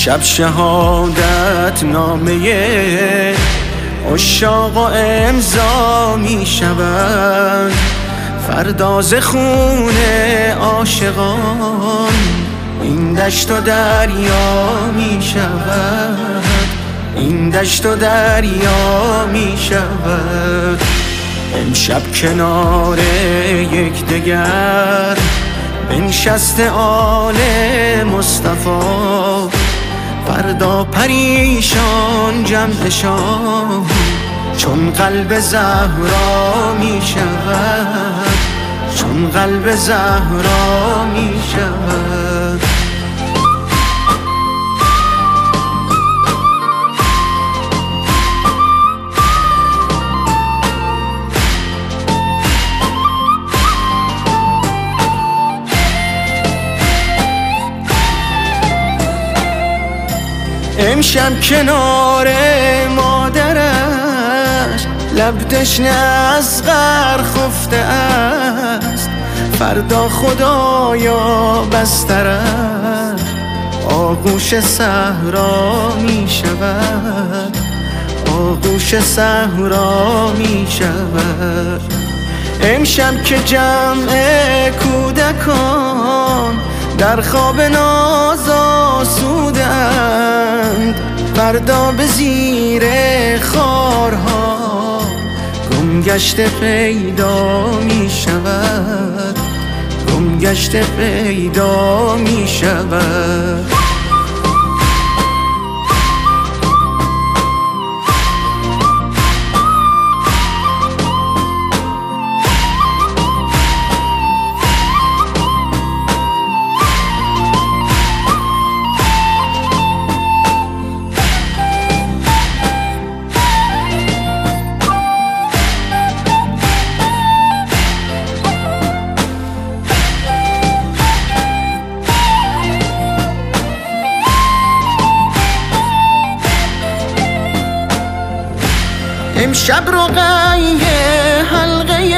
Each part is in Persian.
امشب شهادت نامه عشاق و امضا می شود، فردا ز خون عاشقان این دشت و دریا می شود، این دشت و دریا می شود. امشب کنار یکدیگر بنشسته آل مصطفی، فردا پریشان جمعشان چون قلب زهرا می شود، چون قلب زهرا می شود. امشب کنار مادرش لب تشنه از غر خفته است، فردا خدایا بسترش آغوش صحرا می شود، آغوش صحرا می شود. امشب که جمع کودکان در خواب ناز آسودند، فردا به زیر خارها گمگشته پیدا می شود، گمگشته پیدا می شود. امشب رقیه حلقه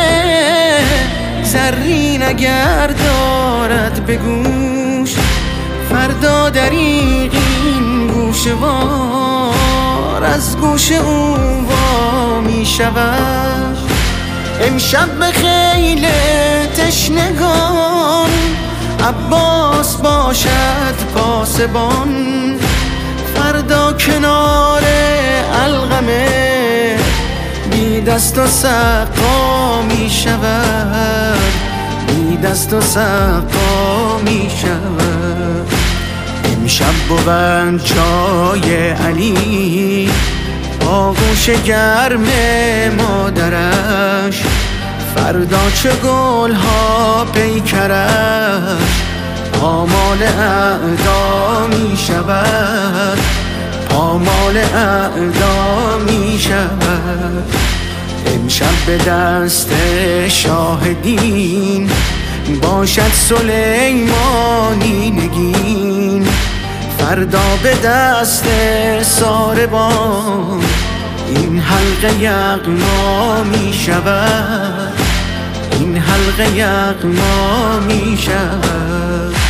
زرین اگر دارد به گوش، فردا دریغین گوشوار از گوش او وا می شود. امشب به خیل تشنگان عباس باشد پاسبان، فردا کنار علقمه بی دست و سقا می شود، بی دست و سقا می شود. امشب بود جای علی آغوش گرم مادرش، فردا چه گلها پیکرش آمال اعدا می شود، آمال اعدا می شود. امشب به دست شاهدین باشد سلیمانی نگین، فردا به دست ساربان این حلقه یغما می شود، این حلقه یغما می شود.